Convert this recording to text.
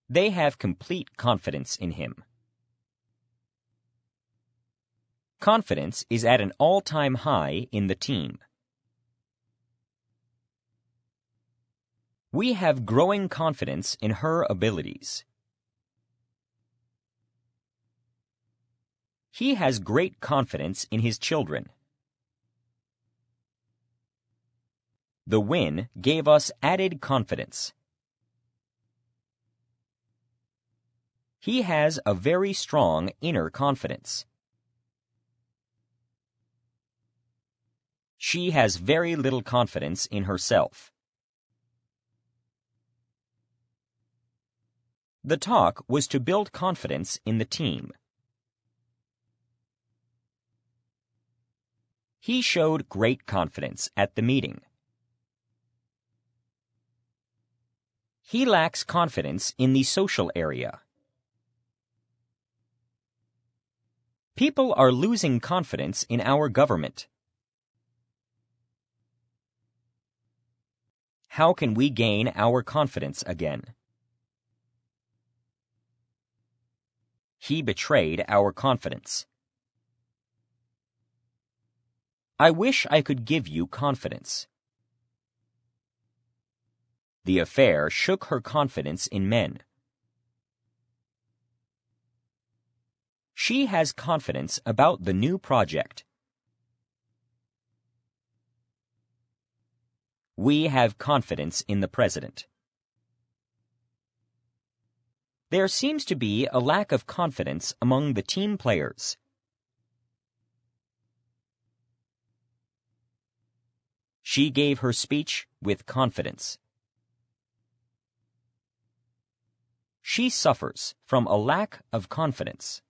They have complete confidence in him. Confidence is at an all-time high in the team. We have growing confidence in her abilities. He has great confidence in his children. The win gave us added confidence. He has a very strong inner confidence. She has very little confidence in herself. The talk was to build confidence in the team. He showed great confidence at the meeting. He lacks confidence in the social area. People are losing confidence in our government. How can we gain our confidence again? He betrayed our confidence. I wish I could give you confidence. The affair shook her confidence in men. She has confidence about the new project. We have confidence in the president. There seems to be a lack of confidence among the team players. She gave her speech with confidence. She suffers from a lack of confidence.